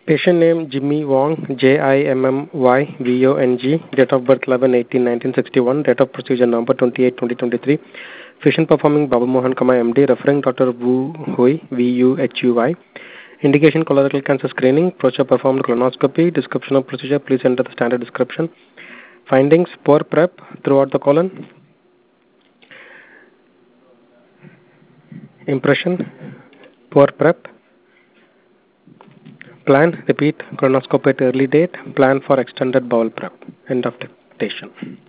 Patient name Jimmy Wong, Jimmyvong, date of birth 11/18/1961, date of procedure November 28/2023. Patient performing Babu Mohan, MD, referring Dr. Wu Hui, VUHUY. Indication colorectal cancer screening, procedure performed colonoscopy. Description of procedure, please enter the standard description. Findings, poor prep throughout the colon. Impression, poor prep. Plan, repeat colonoscopy at early date. Plan for extended bowel prep. End of dictation.